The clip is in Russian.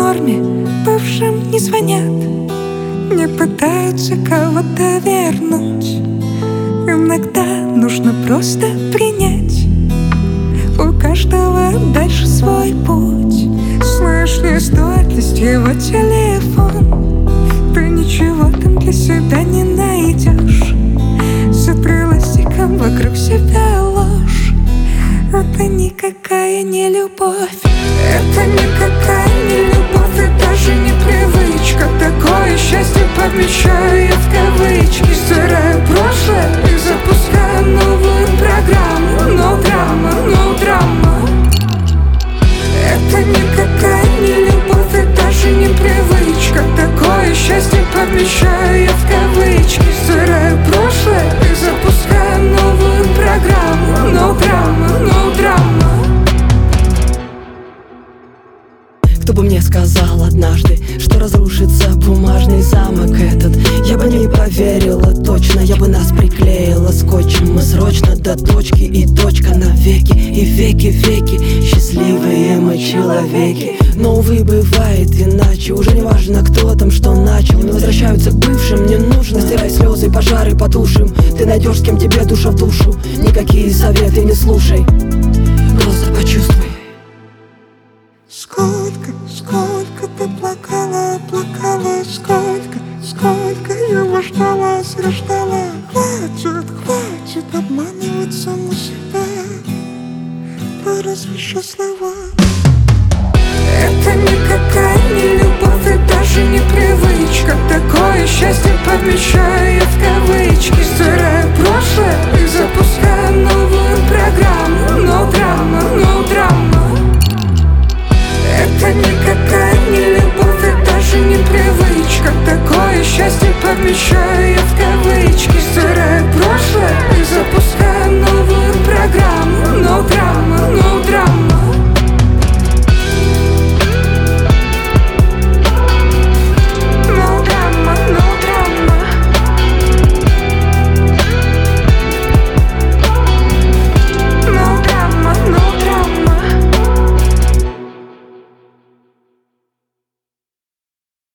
норме, бывшим не звонят, не пытаются кого-то вернуть. Иногда нужно просто принять, у каждого дальше свой путь. Знаешь, не стоит лезть в его телефон, ты ничего там для себя не найдешь. Закрылась диком вокруг себя ложь. Это никакая не любовь. Это никакая не любовь и даже не привычка. Такое счастье подмечаю я в кавычки. Стираю прошлое и запускаю новую программу. No drama, no drama. Это никакая не любовь и даже не привычка. Такое счастье подмечаю я в кавычки. Стираю прошлое и запускаю новую программу. No drama, no drama. Кто бы мне сказал однажды, что разрушится бумажный замок этот, я бы не поверила точно, я бы нас приклеила скотчем. Мы срочно до точки, и точка навеки, и веки-веки. Счастливые мы человеки. Но, увы, бывает иначе. Уже не важно, кто там что начал. Не возвращаются к бывшим, не нужно. Стирай слезы и пожары потушим. Ты найдешь, с кем тебе душа в душу. Никакие советы не слушай, просто почувствуй. Сколько ты плакала, плакала, сколько его ждала, ждала. Хватит обманывать саму себя, ты разве счастлива? Это никакая не любовь и даже не привычка. Такое счастье подмечаю я в кавычки. Стираю прошлое и запускаю новую программу. No drama, no drama. Это никакая не любовь и даже не привычка. Такое счастье подмечаю я в кавычки.